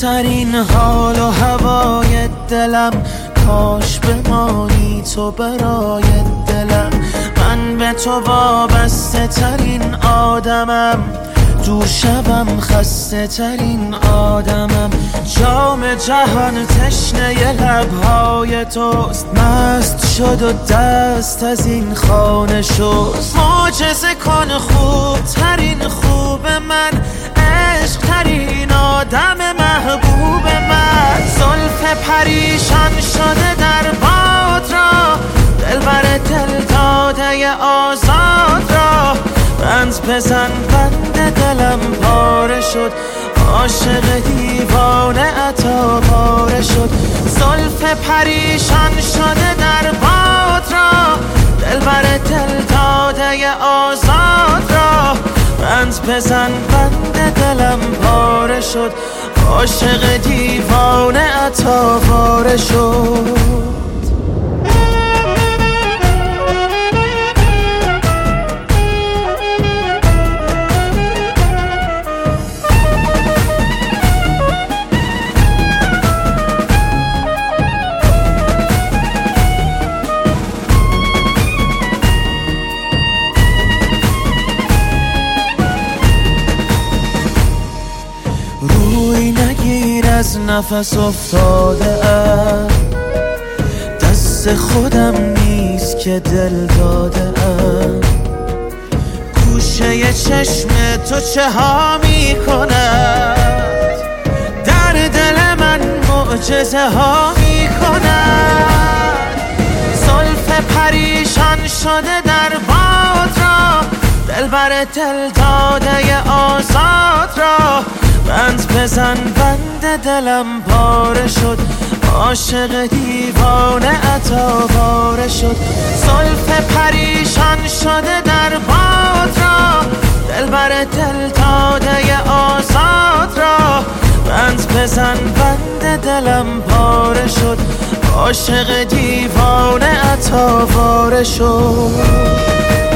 بهترین حال و هوای دلم، کاش بمانی تو برای دلم. من به تو وابسته ترین آدمم، دور شوم خسته ترین آدمم. جام جهان تشنه لبهای توست، مست شد و دست از این خانه شست. معجزه کن خوب ترین خوب من، عشق ترین آدم محبوب من. زلف پریشان شده در باد را، دلبر دل داده آزاد را. بند بزن بند دلم پاره شد، عاشق دیوانه عطا پاره شد. زلف پریشان شده در باد را، دلبر دل داده آزاد را. بند بزن بند دلم پاره شد، عاشق دیوانه عطا پاره شد. روی نگیر از نفس افتاده ام، دست خودم نیست که دل داده ام. گوشه چشم تو چه ها می کند، در دل من معجزه ها می کند. زلف پریشان شده در باد را، دلبر دل داده آزاد را. بند بزن بند دلم پاره شد، عاشق دیوانه عطا پاره شد. زلف پریشان شده در باد را، دلبر دل داده آزاد را. بند بزن بند دلم پاره شد، عاشق دیوانه عطا پاره شد.